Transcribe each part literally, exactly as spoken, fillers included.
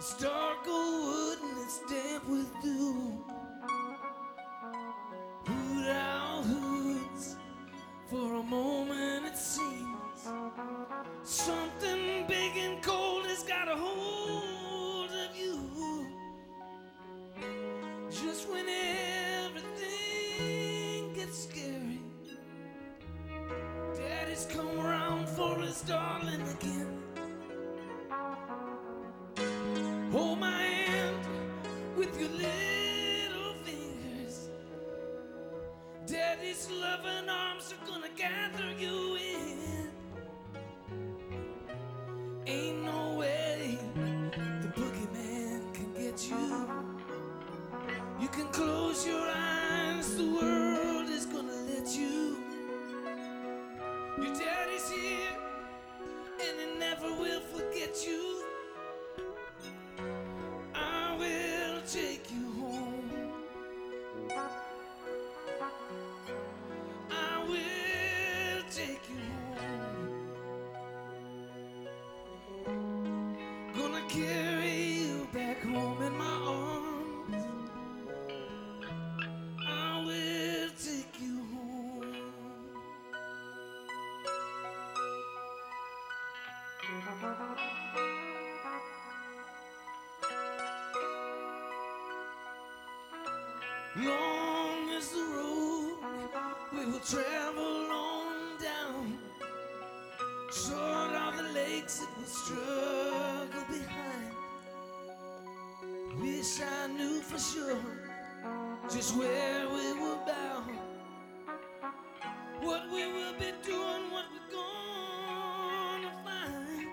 It's dark old wood and it's damp with dew. Hood our hoods. For a moment it seems something big and cold has got a hold of you. Just when everything gets scary, Daddy's come around for his darling again. Hold my hand with your little fingers. Daddy's loving arms are gonna gather you in. Ain't no way the boogeyman can get you. You can close your eyes, the world is gonna let you. Your daddy's here and he never will forget you. I will take you home. I will take you home. Gonna carry you back home in my arms. I will take you home. Long as the road we will travel on down, short of the lakes it will struggle behind. Wish I knew for sure just where we were bound, what we will be doing, what we're gonna find.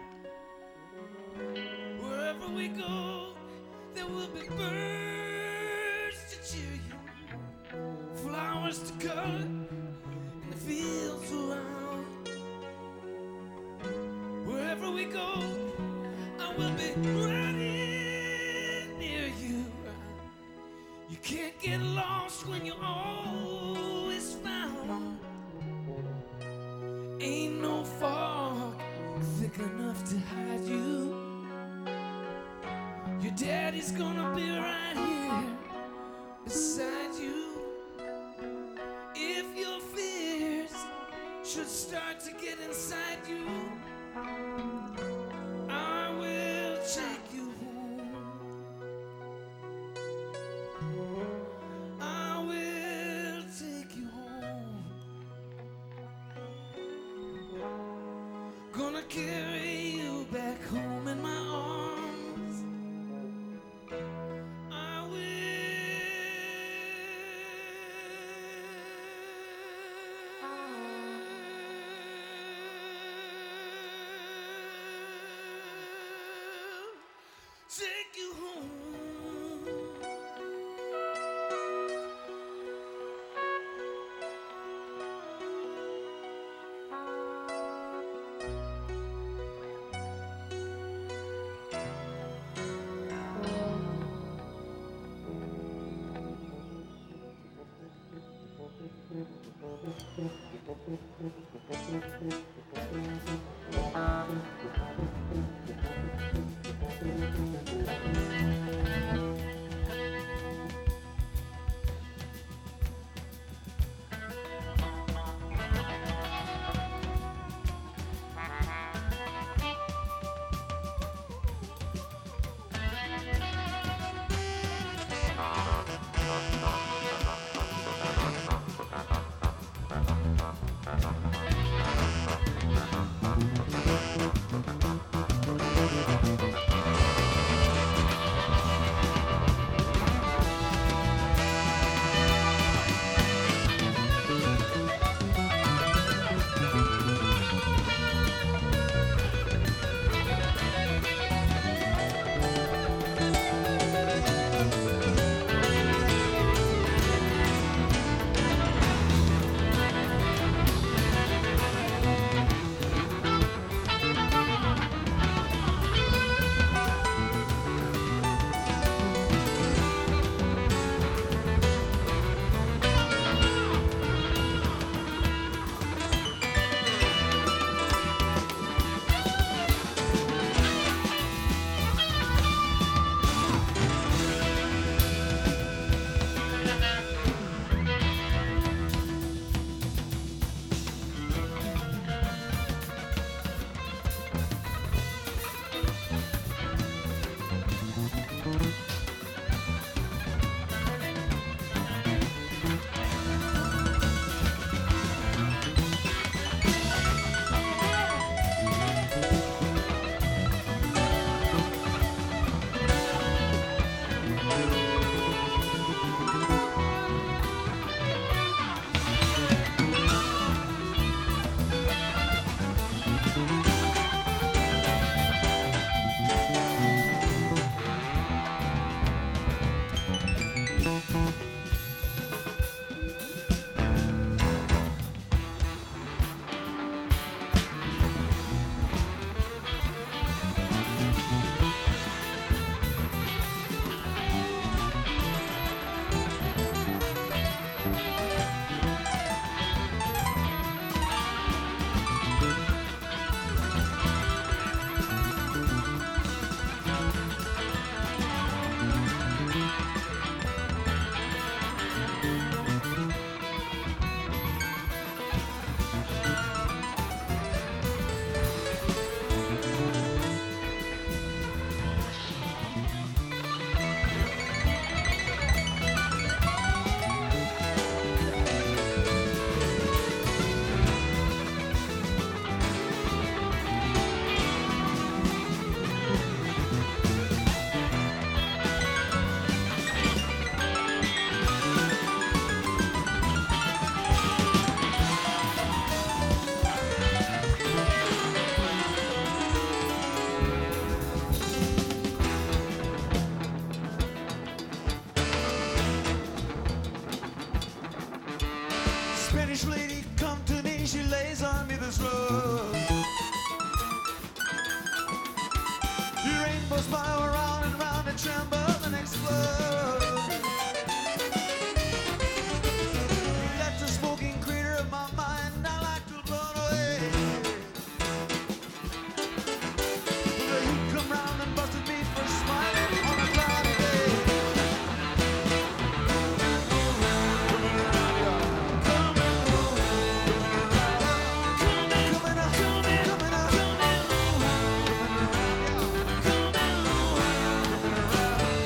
Wherever we go, there will be birds to cheer you, flowers to color, and the fields around. Wherever we go, I will be right near you. You can't get lost when you're always found. Ain't no fog thick enough to hide you. Your daddy's gonna be right here beside you. If your fears should start to get inside you, I will take you home. I will take you home. Gonna carry you back home in my arms. I will take you home. Irish lady come to me, she lays on me this rug. The rainbows spiral round and round and tremble and explode. That's the smoking crater of my mind, I like to burn away. The heat come round and busted me for smiling on a cloudy day. Coming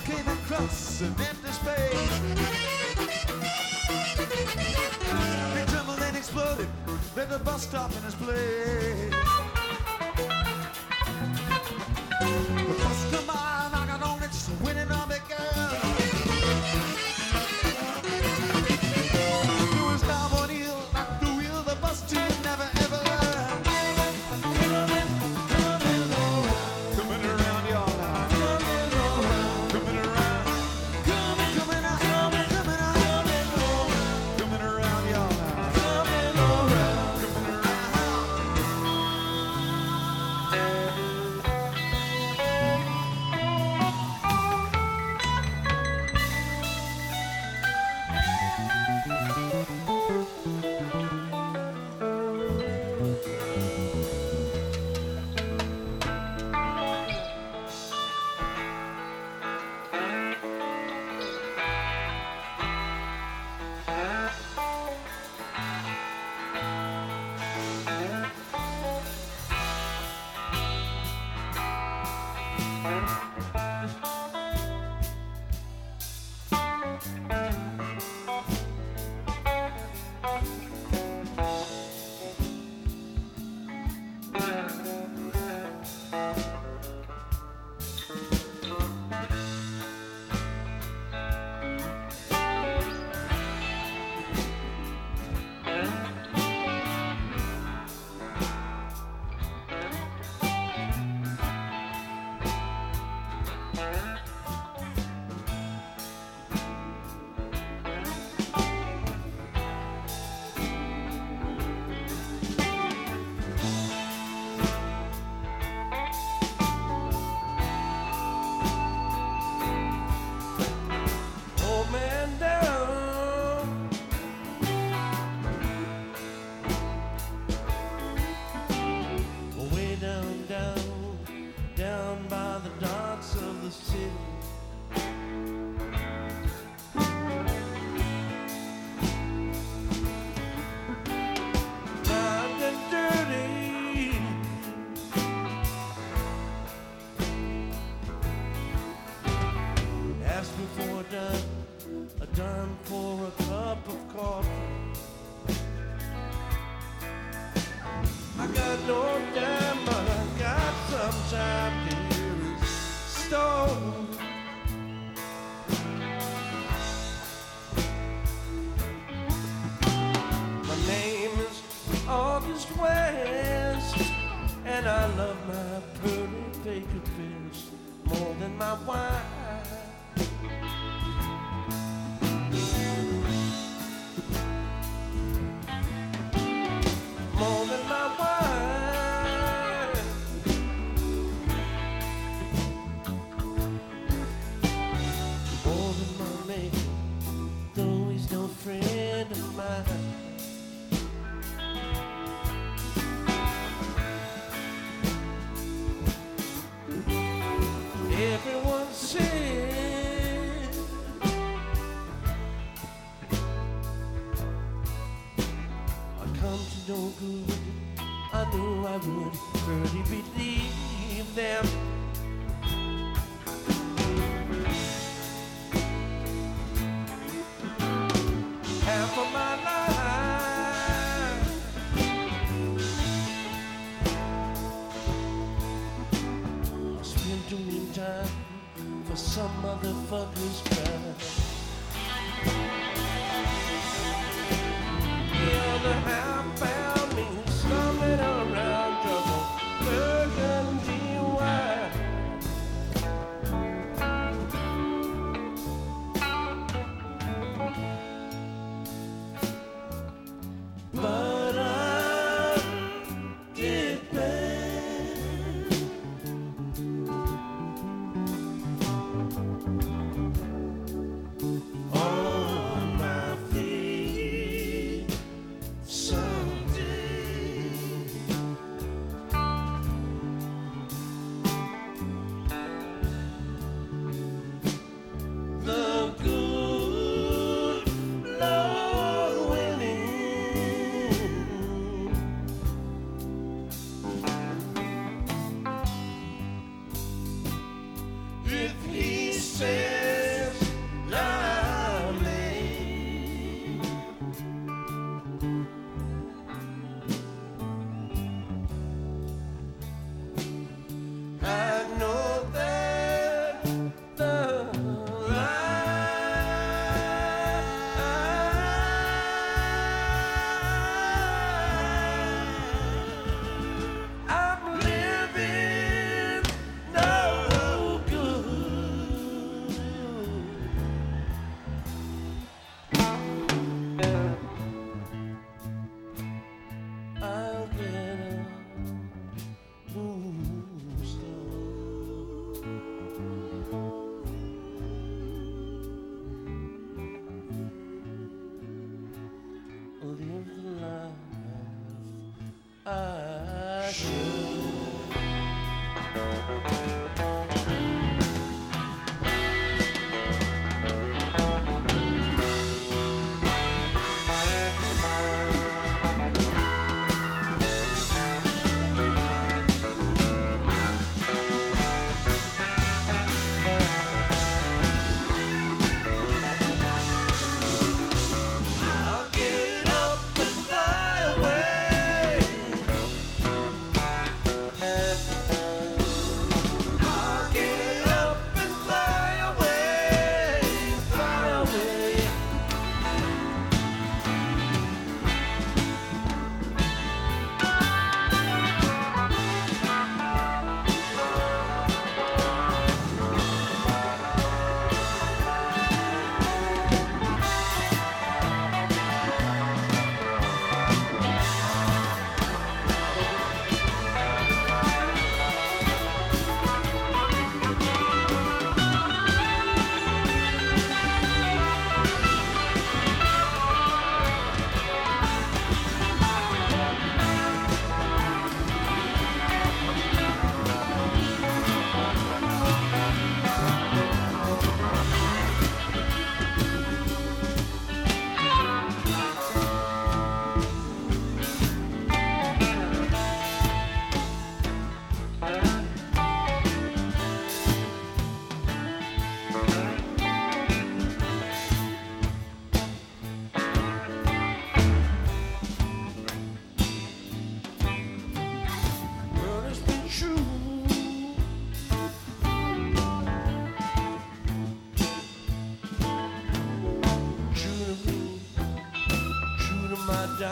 came across an empty space. It trembled and exploded, then the bus stopped in its place. The bus come by, knocking on its winning on the girl. There was time on heel, knocked the wheel, the bus team never ever learned. Coming around y'all now. Coming around. Coming, coming out. Coming, coming out. Coming around y'all now. Coming around. Coming Found me stumbling around, just a burgundy wine.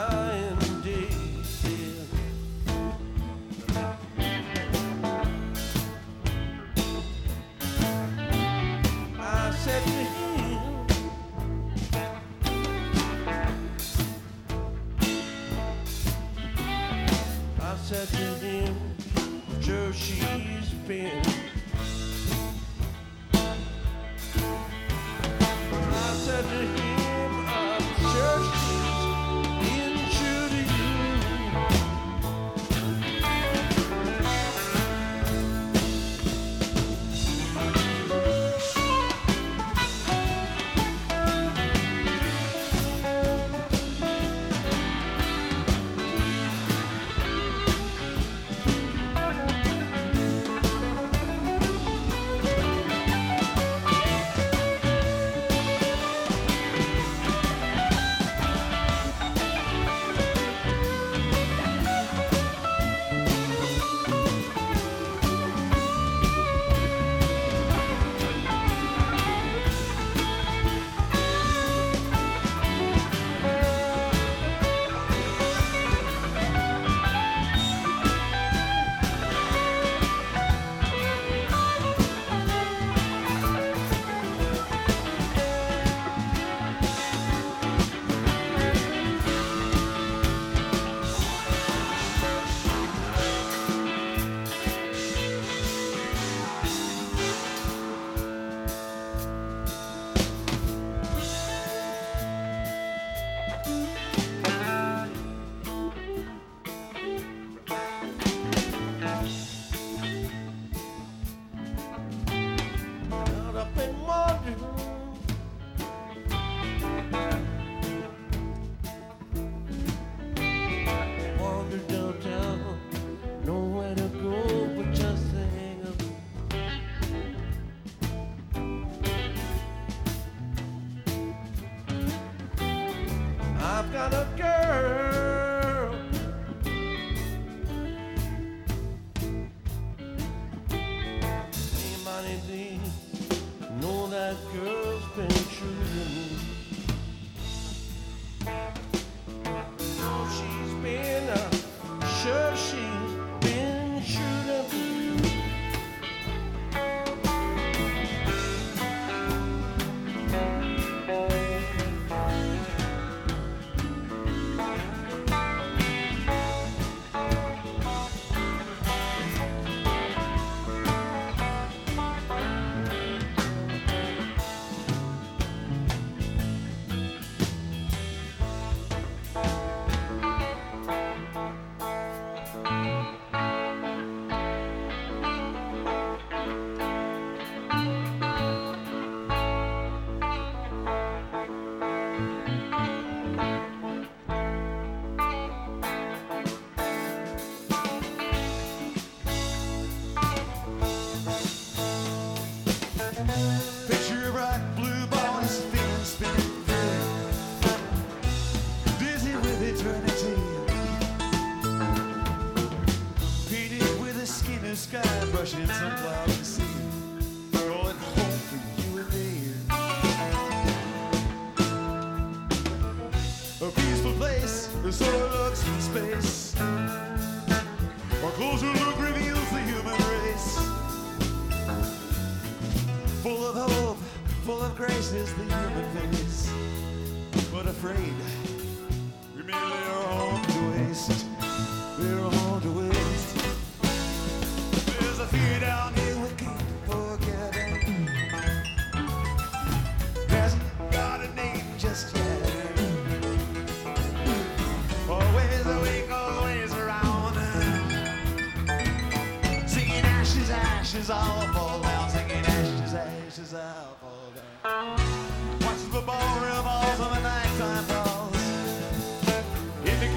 dying day. I said to him, I said to him, sure she's been. I said to him, I'm sure she's been true to you. Out up in wondering, wander downtown, nowhere to go but just to hang up. I've got a girl, hey, money, D. Know that girl's been true to me. Know she's been, uh, sure she's been true to me. Picture a bright blue ball is spinning, spinning through, dizzy with eternity. Painted with a skin of sky, brushing some clouds and sea, going home for you and me. A peaceful place, the solar looks from space. A closer look reveals the human race. Full of hope, full of grace is the human face. But afraid, we merely are home to waste. We're home to waste. There's a fear down here we can't forget it. Hasn't got a name just yet. Always awake, always around. Singing ashes, ashes, all fall down. Singing ashes, ashes, all fall down. Watch the ball revolves when the nighttime falls. In the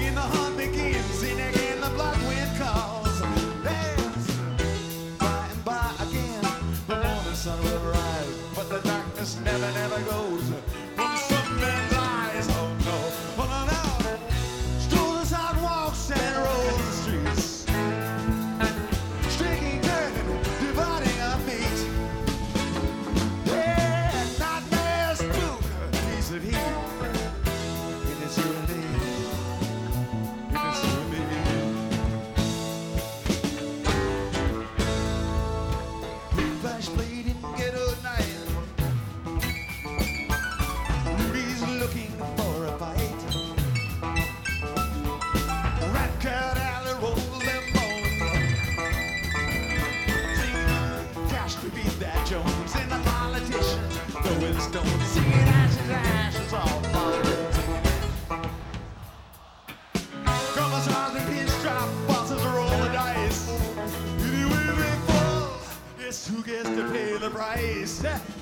Just who gets to pay the price?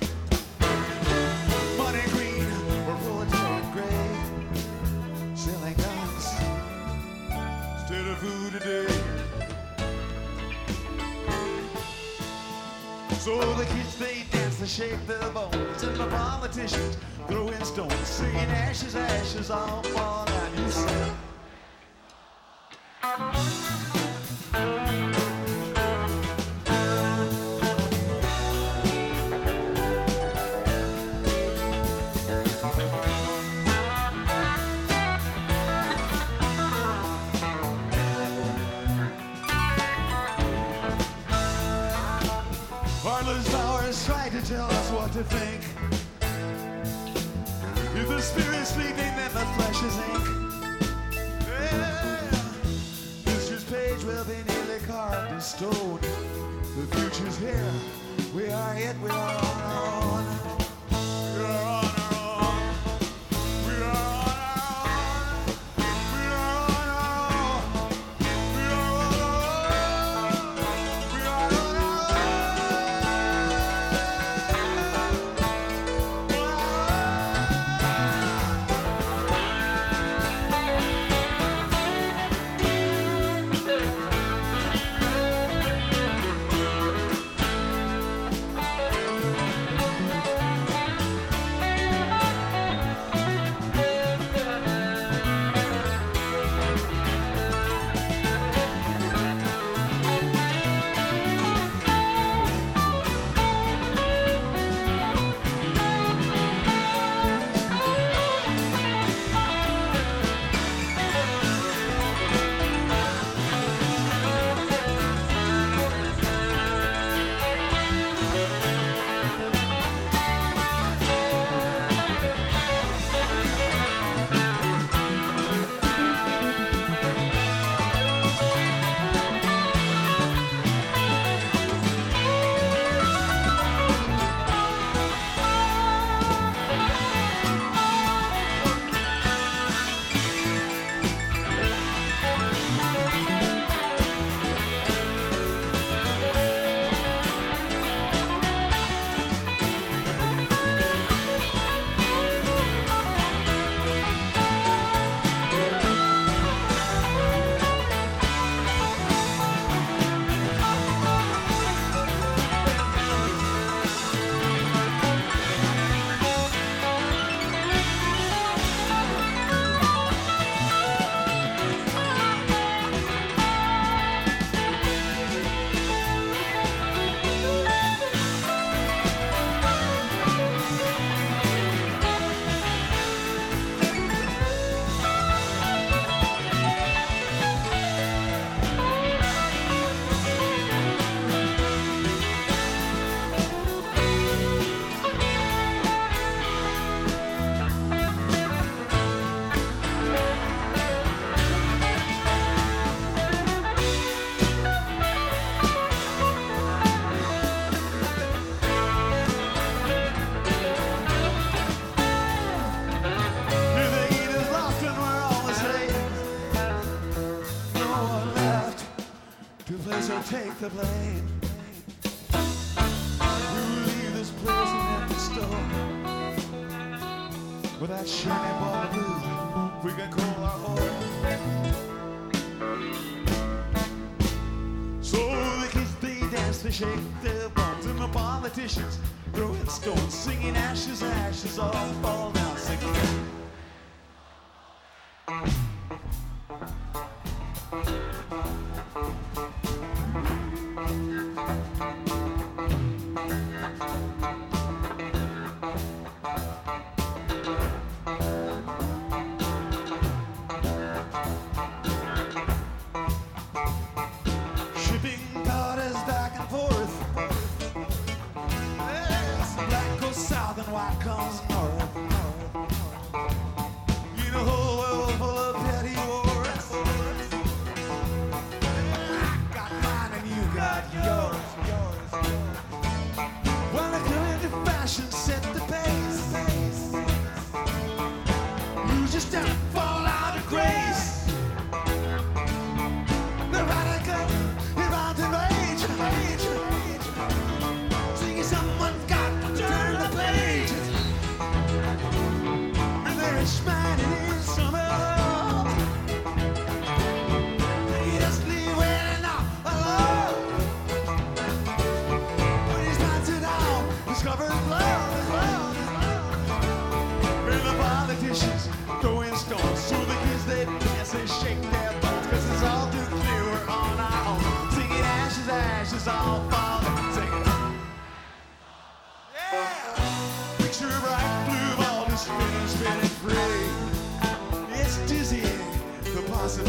Money green or proletariat gray, selling guns instead of food today. So the kids, they dance, they shake their bones, and the politicians throwing stones, singing ashes, ashes, all fall down. You say, Heartless powers try to tell us what to think. If the spirit's sleeping, then the flesh is ink. Yeah. Mistress Page will be nearly carved in stone. The future's here. We are it. We are on our own. We are on our own. We are on our own. We are on our own. We are on our own. We are on our own. Take the blame. We will leave this place an empty store with that shiny ball of blue we can call our own. So the kids, they dance, they shake their bones, and the politicians throwing stones, singing ashes, ashes, all fall down, singing. White comes north. You know, whole world full of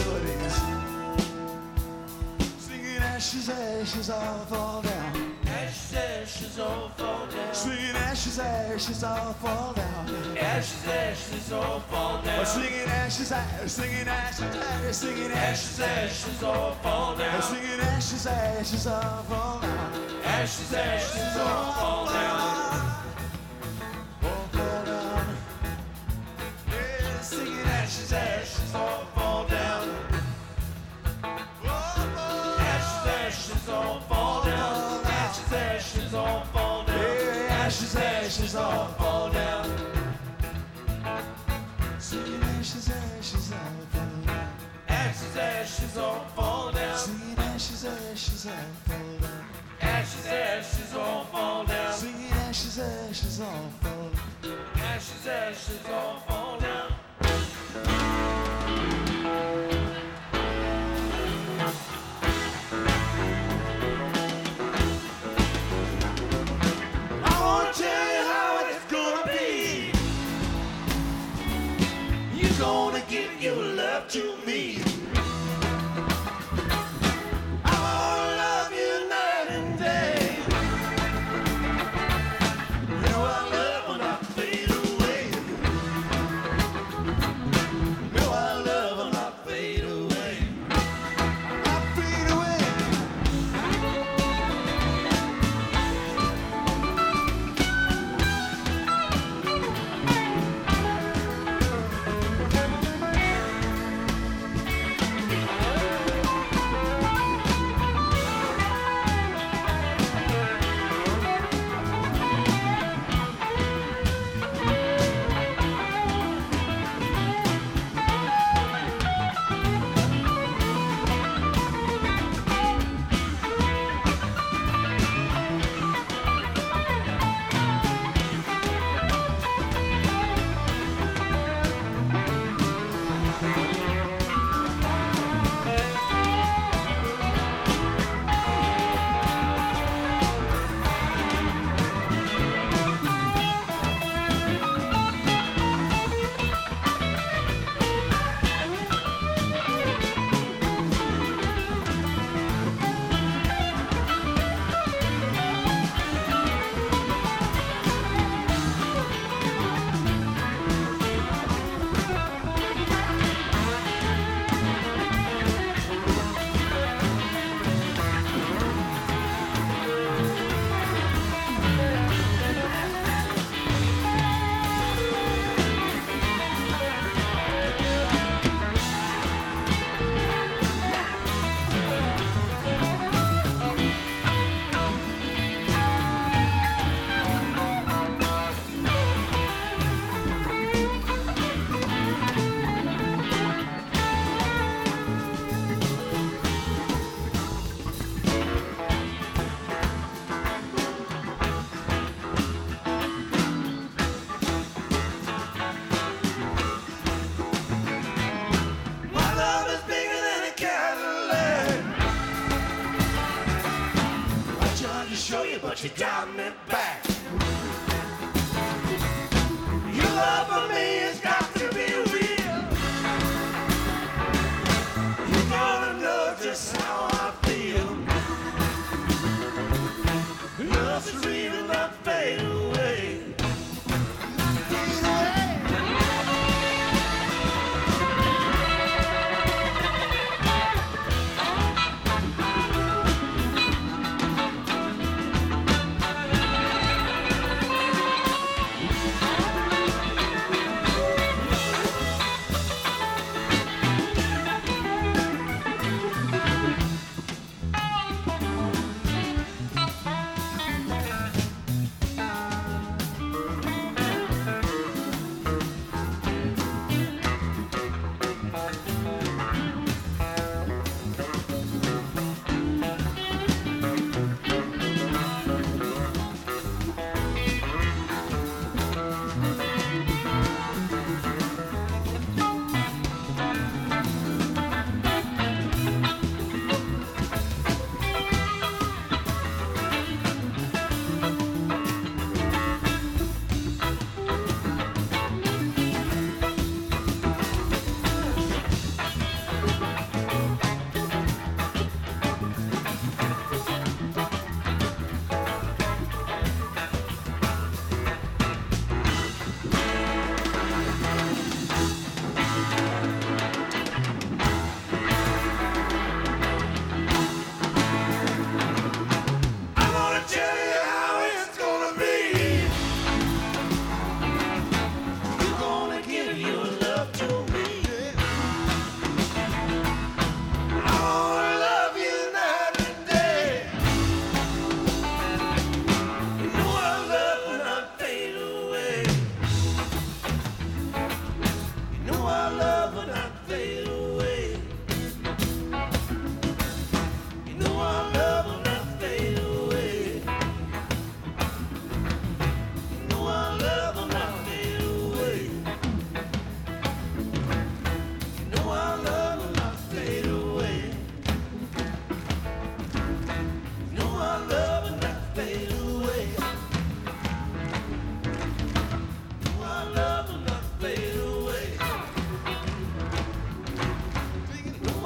buddies, singing ashes, ashes all fall down. Ashes, ashes all fall down. Singing ashes, ashes all fall down. Ashes, ashes all fall down. Singing ashes, ashes, singing ashes, ashes, singing Ashes, ashes, ashes all fall down. singing ashes, ashes all fall down. Ashes, ashes all fall down. All fall down. Yeah, singing Ashes, ashes all fall down. Ashes, ashes all fall down. Ashes, ashes all fall down. Yeah, Ashes, ashes all fall down. singing ashes, ashes all fall down. Ashes, ashes all fall down. Singing ashes, ashes all fall down. Ashes, ashes all fall down. Singing ashes, ashes all fall down. Ashes, ashes all fall down. I wanna tell you how it's gonna be. You're gonna give your love to me. I wanna love you night and day. No, our love will not fade away. No, I love Will not fade away. I fade away. My love is bigger than a Cadillac. I tried to show you, but you got me back. Your love for me has got to be real. You gotta know just how I feel. Love's real and not fade away.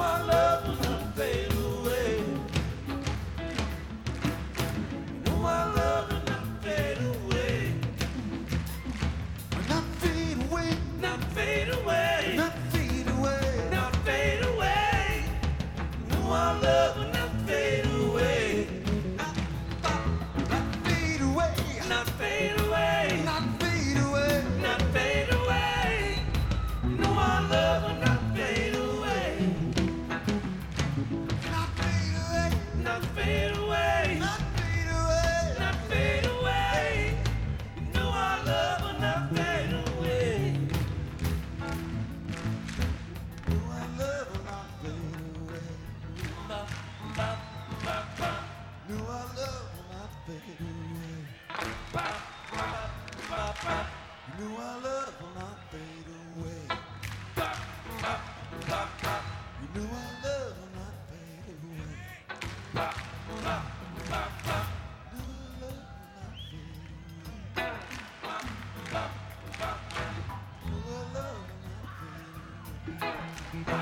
our love will not fade away. You know our love will not fade away. Not fade away, Not fade away. not fade away. Not fade away. You know our love will not fade away. Not fade away, Not fade away. not fade away. Not fade away. You know our love will not fade away. Not fade away, Not fade away. not fade away. Not fade away. You know our love will not fade away. No, our love will not fade away. Ba, ba, ba, ba, No, our love will not fade away. ba, ba, ba, ba, No, our love will not fade away. ba, ba, ba, ba, You know our love will not fade away. ba, ba, ba, ba. No, our love will not fade away. No, our love will not fade away.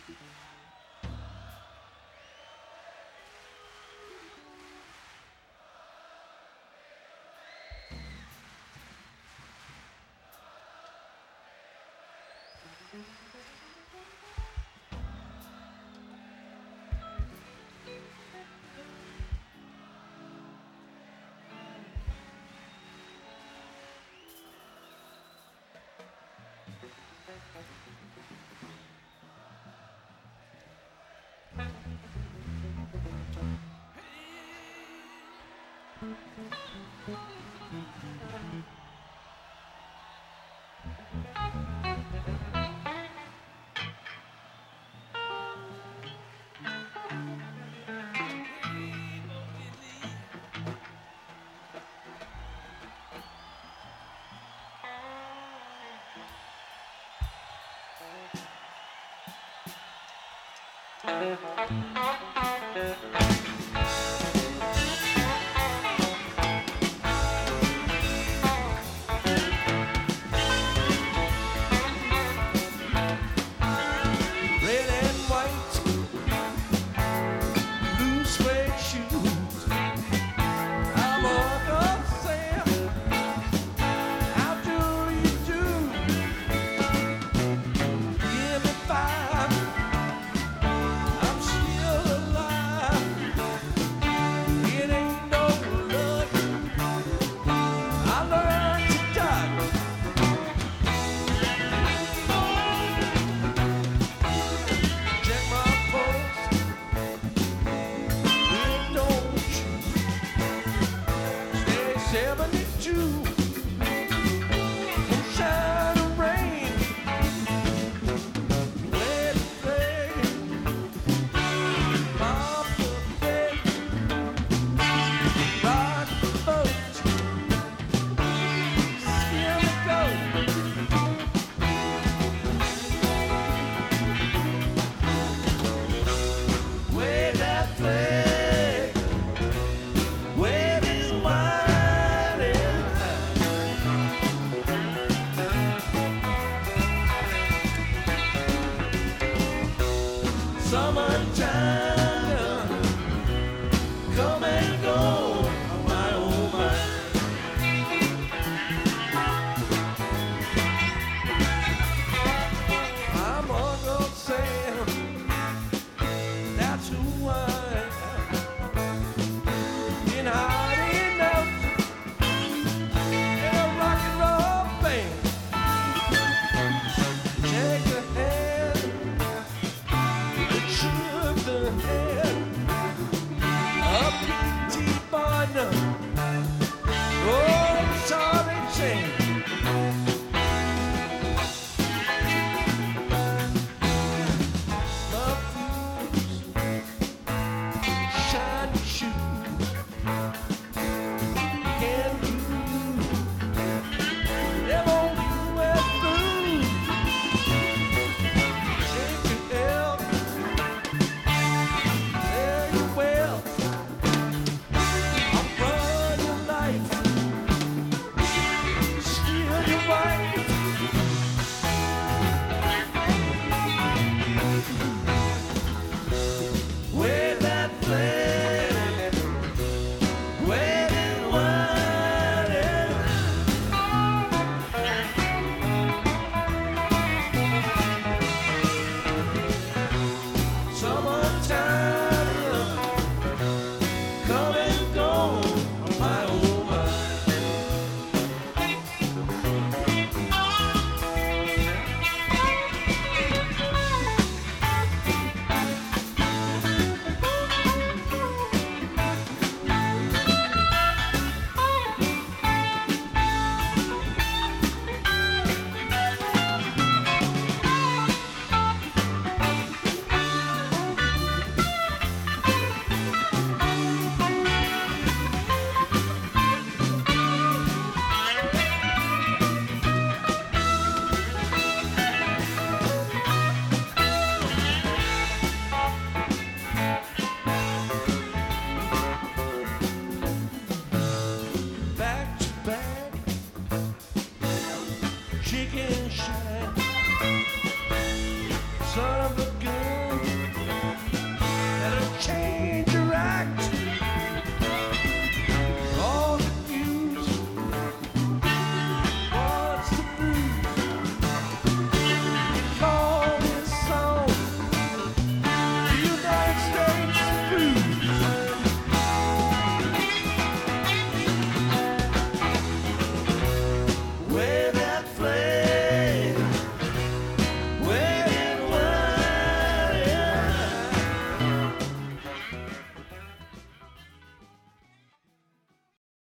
Hey,